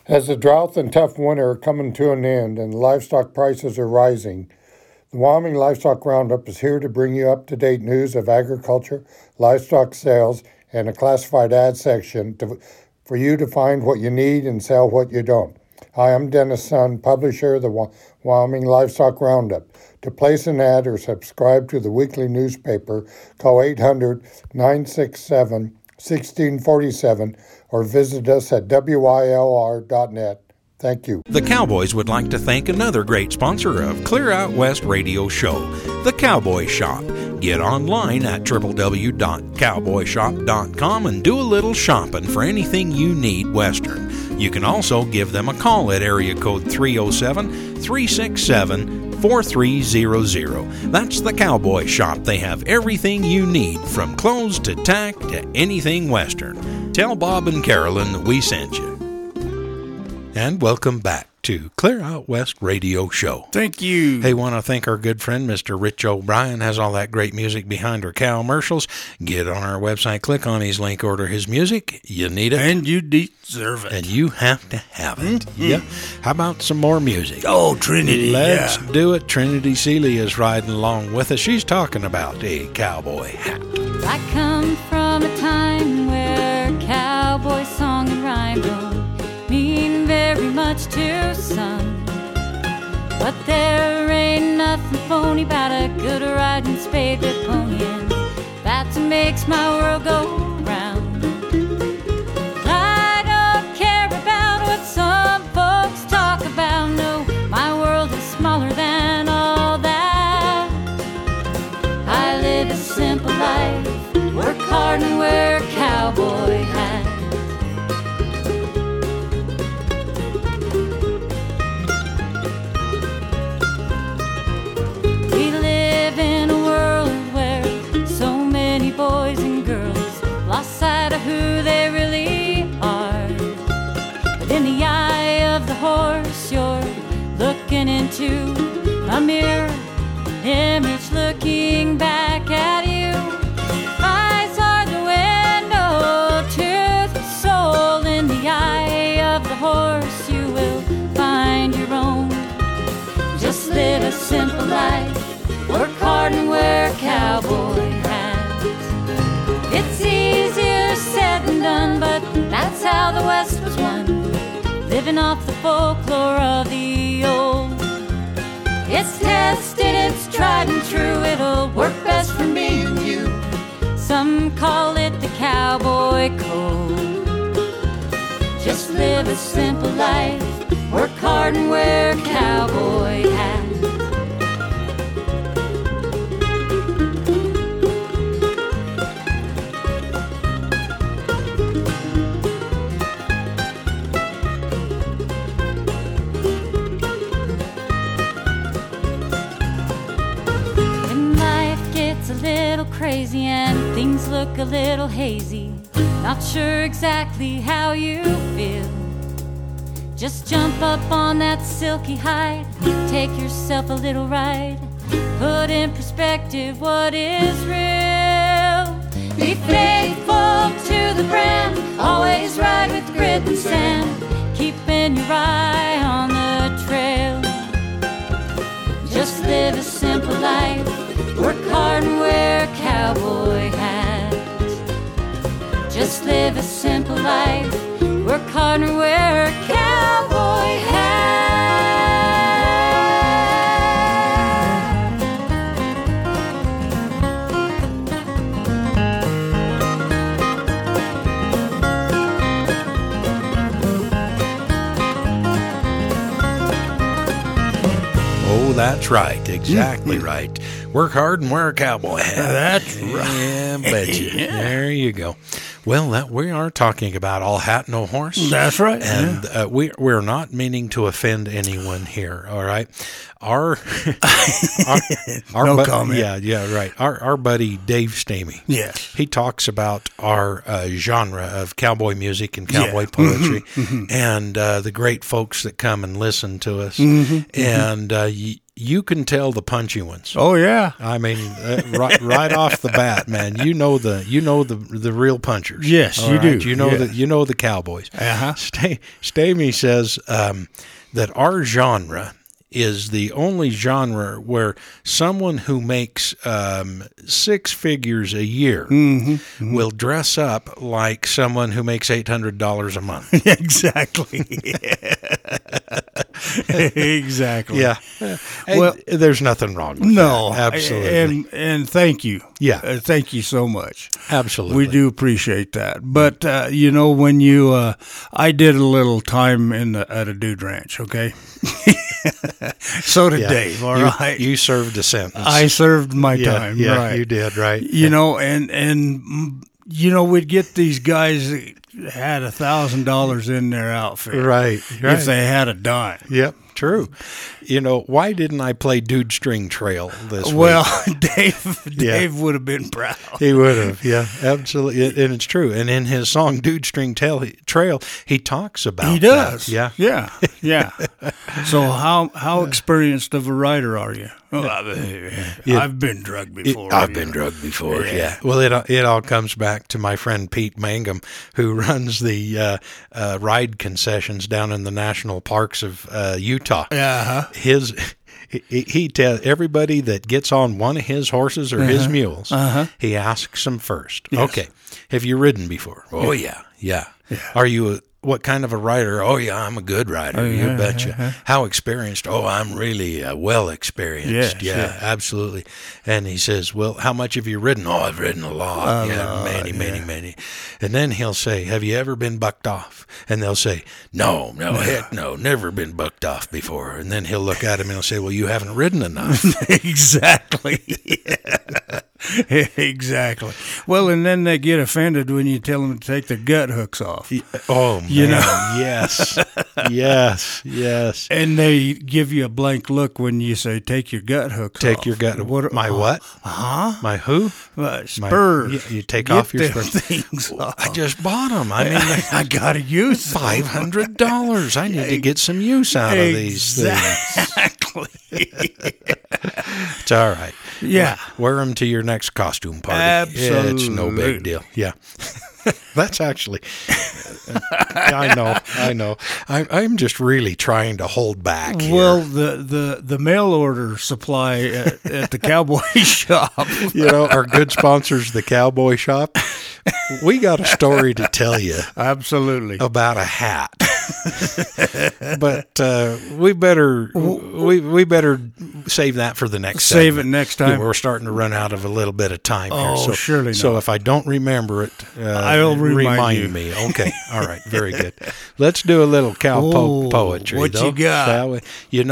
As the drought and tough winter are coming to an end and livestock prices are rising, the Wyoming Livestock Roundup is here to bring you up-to-date news of agriculture, livestock sales, and a classified ad section for you to find what you need and sell what you don't. Hi, I'm Dennis Sun, publisher of the Wyoming Livestock Roundup. To place an ad or subscribe to the weekly newspaper, call 800-967-1647 or visit us at WYLR.net. Thank you. The Cowboys would like to thank another great sponsor of Clear Out West Radio Show, The Cowboy Shop. Get online at www.cowboyshop.com and do a little shopping for anything you need Western. You can also give them a call at area code 307-367-4300. That's The Cowboy Shop. They have everything you need, from clothes to tack to anything Western. Tell Bob and Carolyn that we sent you. And welcome back to Clear Out West Radio Show. Thank you. Hey, want to thank our good friend, Mr. Rich O'Brien, has all that great music behind our cow commercials. Get on our website, click on his link, order his music. You need it. And you deserve it. And you have to have it. Mm-hmm. Yeah. How about some more music? Oh, Trinity. Let's do it. Trinity Seeley is riding along with us. She's talking about a cowboy hat. I come from a time where cowboy song and rhyme don't mean very much to some, but there ain't nothing phony about a good riding spade with pony, and that's what makes my world go round. I don't care about what some folks talk about, no, my world is smaller than all that. I live a simple life, work hard and wear a cowboy hat. Boys and girls lost sight of who they really are, but in the eye of the horse you're looking into a mirror, image looking back at you. Eyes are the window to the soul. In the eye of the horse you will find your own. Just live a simple life, work hard and wear a cowboy hat. It's easier said than done, but that's how the West was won, living off the folklore of the old. It's tested, it's tried and true, it'll work best for me and you. Some call it the cowboy code. Just live a simple life, work hard and wear a cowboy hat. Crazy and things look a little hazy, not sure exactly how you feel. Just jump up on that silky hide, take yourself a little ride, put in perspective what is real. Be faithful to the brand, always ride with grit and sand, keeping your eye on the trail. Just live a simple life, work hard and wear a cowboy hat. Just live a simple life, work hard and wear a cowboy hat. Oh, that's right. Exactly right. Work hard and wear a cowboy hat. That's right. Yeah, betcha. Yeah. There you go. Well, we are talking about all hat, no horse. That's right. And we're not meaning to offend anyone here, all right? Our no comment. Yeah, right. Our buddy Dave Stamey. Yes. He talks about our genre of cowboy music and cowboy poetry, and the great folks that come and listen to us. And you can tell the punchy ones. Oh yeah. I mean, right off the bat, man, you know the real punchers. Yes, All you right? do. You know the cowboys. Uh-huh. Stamey says that our genre is the only genre where someone who makes 6 figures a year will dress up like someone who makes $800 a month. Exactly. Exactly. Yeah. Well, there's nothing wrong with no, that. Absolutely. and thank you. Yeah. Thank you so much. Absolutely. We do appreciate that. But when you, I did a little time at a dude ranch. Okay. So did Dave. All right. You served a sentence. I served my time. Yeah, right. you did. Right. And we'd get these guys that had $1,000 in their outfit. Right. If they had a dime. Yep. True. Why didn't I play Dude String Trail this week? Well, Dave would have been proud. He would have, yeah, absolutely, and it's true. And in his song "Dude String Trail," he talks about he does, that. yeah. So how experienced of a rider are you? Oh, I've been drugged before. I've been drugged before. Yeah. Well, it all comes back to my friend Pete Mangum, who runs the ride concessions down in the national parks of Utah. Uh-huh. He tells everybody that gets on one of his horses or his mules, he asks them first, okay, have you ridden before? Oh, yeah. Are you what kind of a rider? Oh, yeah, I'm a good rider. You betcha. How experienced? Oh, I'm really well experienced. Yes, absolutely. And he says, well, how much have you ridden? Oh, I've ridden a lot. Many. And then he'll say, have you ever been bucked off? And they'll say, no, heck no, never been bucked off before. And then he'll look at him and he'll say, well, you haven't ridden enough. Exactly. Exactly. Well, and then they get offended when you tell them to take their gut hooks off. Oh, man. Yes. And they give you a blank look when you say, take your gut hooks off. Take your gut. My what? Huh? My who? Spurs. You take off your them spurs. things off. I just bought them. I mean, I got to use them. $500. I need to get some use out of these things. Exactly. It's all right. Yeah. Wear them to your next costume party. Absolutely. It's no big deal. Yeah. That's actually, I know. I'm just really trying to hold back here. Well, the mail order supply at the cowboy shop. Our good sponsors, the Cowboy Shop. We got a story to tell you. Absolutely. About a hat. But we better save that for the next Save segment. it next time. We're starting to run out of a little bit of time here. Oh, surely not. So if I don't remember it, I'll remind you. me. Okay. All right. Very good. Let's do a little poetry. What you got?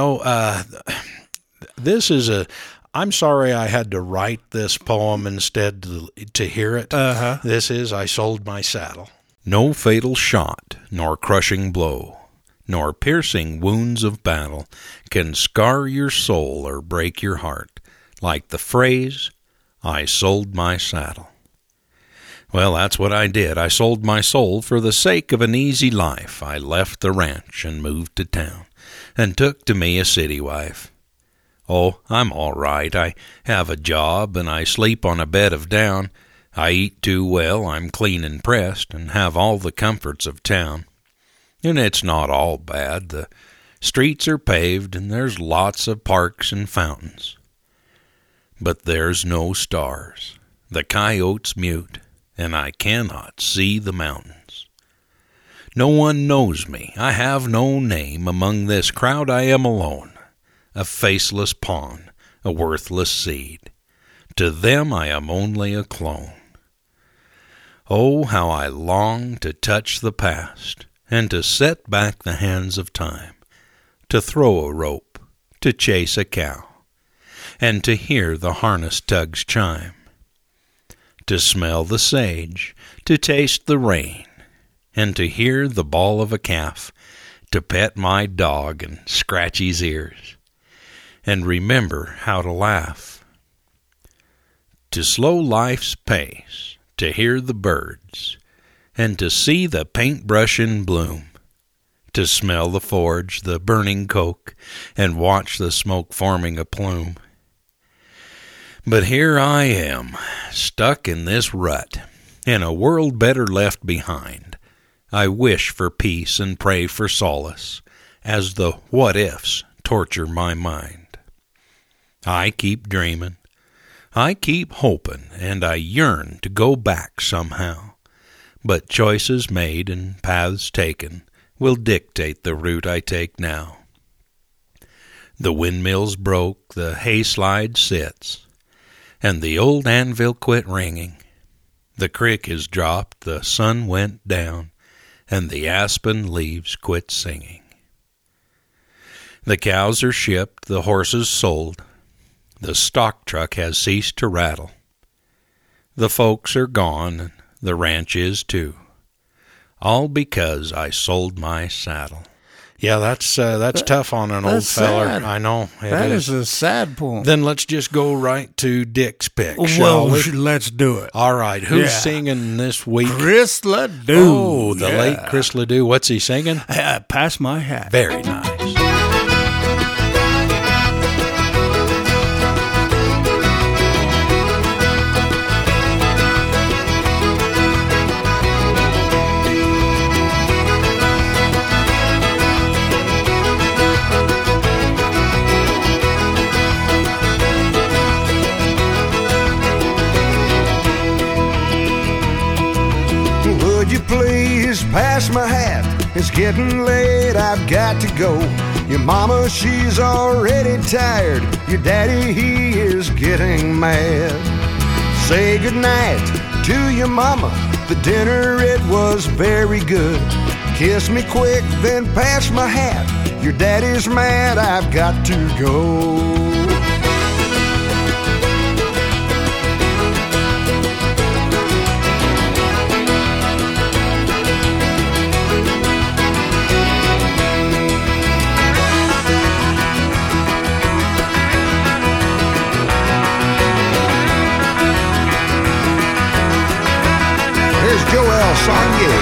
This is I'm sorry I had to write this poem instead to hear it. This is I Sold My Saddle. No fatal shot, nor crushing blow, nor piercing wounds of battle can scar your soul or break your heart like the phrase, I sold my saddle. Well, that's what I did. I sold my soul for the sake of an easy life. I left the ranch and moved to town and took to me a city wife. Oh, I'm all right. I have a job and I sleep on a bed of down. I eat too well, I'm clean and pressed, and have all the comforts of town. And it's not all bad. The streets are paved, and there's lots of parks and fountains. But there's no stars. The coyotes mute, and I cannot see the mountains. No one knows me. I have no name. Among this crowd I am alone, a faceless pawn, a worthless seed. To them I am only a clone. Oh, how I long to touch the past, and to set back the hands of time, to throw a rope, to chase a cow, and to hear the harness tugs chime, to smell the sage, to taste the rain, and to hear the bawl of a calf, to pet my dog and scratch his ears, and remember how to laugh, to slow life's pace, to hear the birds, and to see the paintbrush in bloom, to smell the forge, the burning coke, and watch the smoke forming a plume. But here I am, stuck in this rut, in a world better left behind. I wish for peace and pray for solace, as the what-ifs torture my mind. I keep dreaming, I keep hoping, and I yearn to go back somehow. But choices made and paths taken will dictate the route I take now. The windmills broke, the hayslide sits, and the old anvil quit ringing. The crick is dropped, the sun went down, and the aspen leaves quit singing. The cows are shipped, the horses sold, the stock truck has ceased to rattle. The folks are gone, and the ranch is too, all because I sold my saddle. Yeah, that's tough on an old feller. Sad. I know. That is a sad poem. Then let's just go right to Dick's pick, shall we? Let's do it. All right, who's singing this week? Chris Ledoux. Oh, the late Chris Ledoux. What's he singing? Pass My Hat. Very nice. Please pass my hat. It's getting late, I've got to go. Your mama, she's already tired. Your daddy, he is getting mad. Say goodnight to your mama. The dinner, it was very good. Kiss me quick, then pass my hat. Your daddy's mad, I've got to go. Joël Saunier.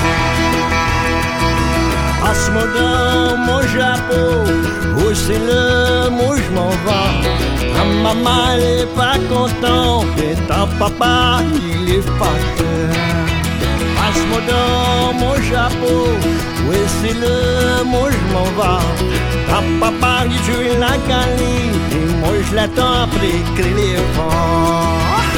Passe-moi dans mon chapeau, où c'est là, moi je m'en vais. Ah, maman elle est pas contente, et ton papa il est fâché. Passe-moi dans mon chapeau, où c'est là, moi je m'en vais. Ton papa il joue la caline, et moi je l'attends après écrire les vents.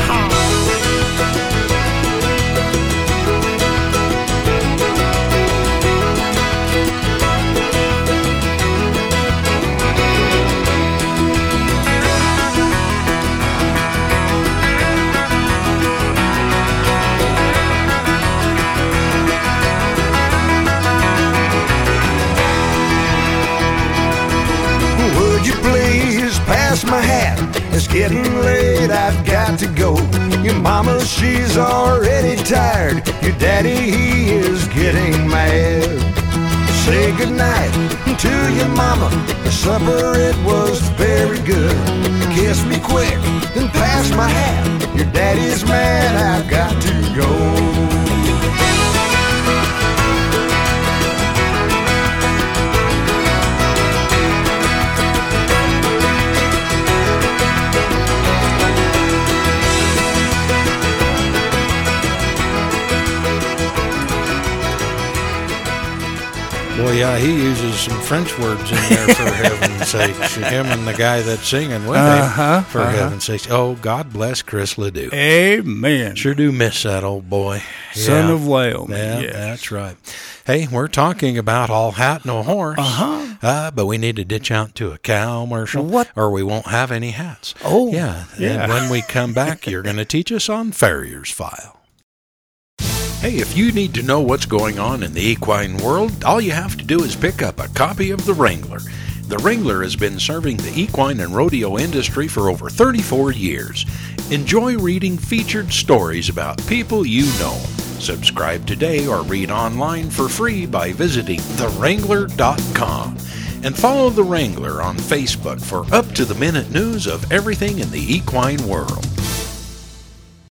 Pass my hat, it's getting late, I've got to go. Your mama, she's already tired. Your daddy, he is getting mad. Say goodnight to your mama. The supper, it was very good. Kiss me quick, then pass my hat. Your daddy's mad, I've got to go. Well, yeah, he uses some French words in there for heaven's sakes. Him and the guy that's singing with him, for heaven's sakes. Oh, God bless Chris Ledoux. Amen. Sure do miss that old boy. Son of Wyoming. Yeah, that's right. Hey, we're talking about all hat, no horse. But we need to ditch out to a cow commercial. What? Or we won't have any hats. Oh. Yeah. And when we come back, you're going to teach us on Farrier's File. Hey, if you need to know what's going on in the equine world, all you have to do is pick up a copy of The Wrangler. The Wrangler has been serving the equine and rodeo industry for over 34 years. Enjoy reading featured stories about people you know. Subscribe today or read online for free by visiting TheWrangler.com. And follow The Wrangler on Facebook for up-to-the-minute news of everything in the equine world.